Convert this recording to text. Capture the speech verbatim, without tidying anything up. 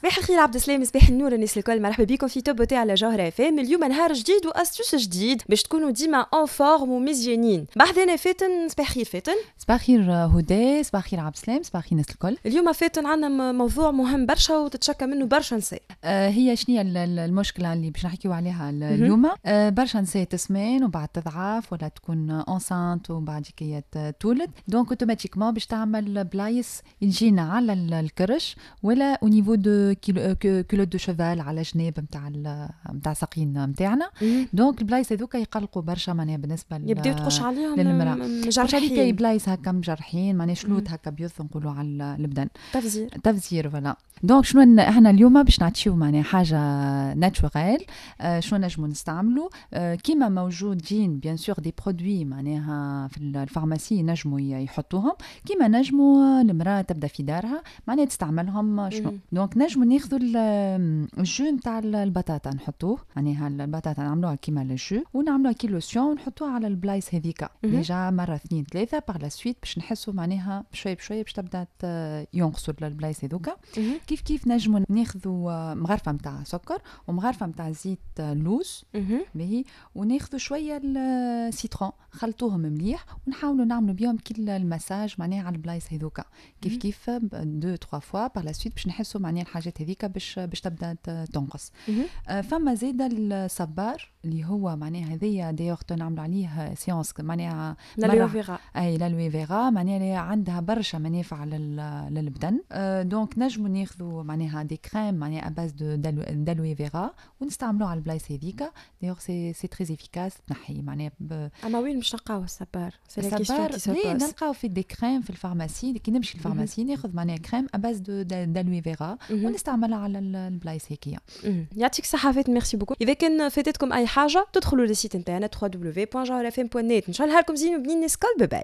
صباح الخير عبد السلام، صباح النور الناس الكل، مرحبا بكم في توب بوتي على جوهرة فام. اليوم نهار جديد واستوس جديد باش تكونوا ديما اون فورم ومزيانين. بحذنا فاتن، صباح الخير فاتن. صباح الخير هدى، صباح الخير عبد السلام، صباح الخير الناس الكل. اليوم فاتن عندنا موضوع مهم برشا وتتشكى منه برشا نساء. آه هي شنية المشكلة اللي باش نحكيو عليها اليوم؟ آه برشا نساء تسمن وبعد تضعف ولا تكون انسانت وبعد كي تولد، دونك اوتوماتيكمون باش تعمل بلايص يجينا على الكرش ولا او نيفو دو كيلوت دو شوفال على جناب نتاع نتاع ساقين نتاعنا. دونك البلايص هذوك يقلقوا برشا معناها بالنسبه يبداو تقش عليهم للمراه، مجرحين كاي بلايص هكا مجرحين معناها شلوت هكا بيوث نقولوا على البدن، تفزير تفزير فوالا. دونك شنو احنا اليوم باش نعطيو معناها حاجه ناتشورال. آه شنو نجمو نستعملوا؟ آه كيما موجودين بيان سور دي برودوي معناها في الفارماسي نجمو يحطوهم، كيما نجمو المراه تبدا في دارها معناها تستعملهم شنو. دونك نجمو ناخذوا الجو نتاع البطاطا نحطوه، معناها البطاطا نعملوها كيما الجو ونعملوها كي لوسيون ونحطوها على البلايص هذيك ديجا مره اثنين ثلاثه باغ لا سويت باش نحسوا معناها بشوي بشوي باش تبدا ينقصوا البلايص هذوك. كيف كيف نجمو ناخذوا مغرفه نتاع سكر ومغرفه نتاع زيت لوز باهي، وناخذوا شويه السيترون خلطوهم مليح ونحاولوا نعملوا بهم كل المساج معناها على البلايص هذوك كيف كيف دو تروا فوا باغ لا سويت باش نحسوا معناها الحاجات هذيك باش باش تبدا تنقص. آه فما زيد الصبار اللي هو معناها هذيا دايوغ نعملوا عليه سيونس معناها لالوي فيغا، اي لالوي فيغا معناها عندها برشا منافع للبدن. آه دونك نجموا ناخذوا معناها دي كريم معناها اباز دو دالوي فيغا ونستعملوها على البلايص هذيك. دايوغ سي سي تري افيكاس تنحي معناها ب... اما وين باش نلقاو الصبار؟ الصبار ليه نلقاو في دي كريم في الفارماسي، كي نمشي للفارماسي ناخذ معناها كريم اباز دو دالوي فيغا ونستعملها على البلايص هيك. يعطيك الصحه فاتن، ميرسي بوكو. اذا كان فاتتكم اي حاجه تدخلوا للسيت نتاعنا دبليو دبليو دبليو بوان جوهرة اف ام بوان نت. ان شاء الله نهاركم زين وبنين ناس كل. باي.